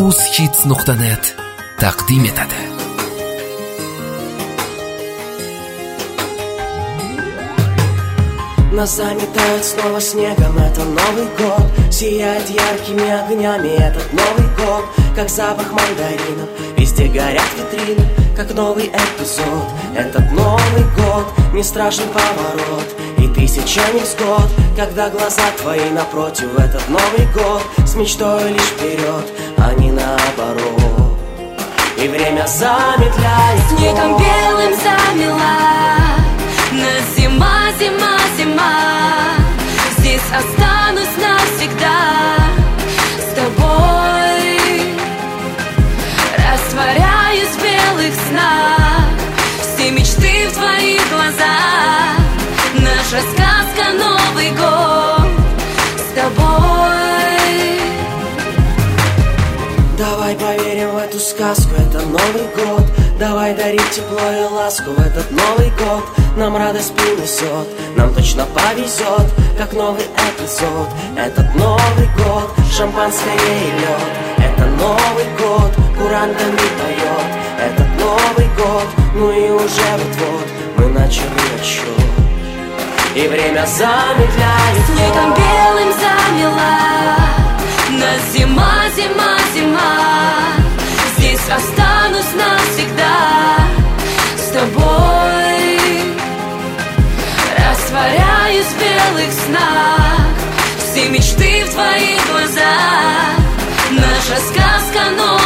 UzHits.net taqdim etadi. Нас заметает снова снегом, это Новый год. Сияет яркими огнями этот Новый год. Как запах мандаринов, везде горят витрины. Как новый эпизод, этот Новый год. Не страшен поворот и тысяча невзгод. Когда глаза твои напротив, этот Новый год. С мечтой лишь вперед, а не наоборот. И время замедляет ход. Снегом белым замела нас зима, зима, зима. Здесь останусь навсегда с тобой. Растворяюсь в белых снах, все мечты в твоих глазах. Наша сказка Новый год с тобой. Давай поверим в эту сказку, это Новый год. Давай дарить тепло и ласку в этот Новый год. Нам радость принесет, нам точно повезет. Как новый эпизод, этот Новый год. Шампанское и лед, это Новый год. Курантами поет, этот Новый год. Ну и уже вот-вот мы начали отсчет. И время замедляет ход. Снегом белым замела нас зима, зима, зима. Здесь останусь навсегда с тобой. Растворяюсь в белых снах, все мечты в твоих глазах. Наша сказка новая.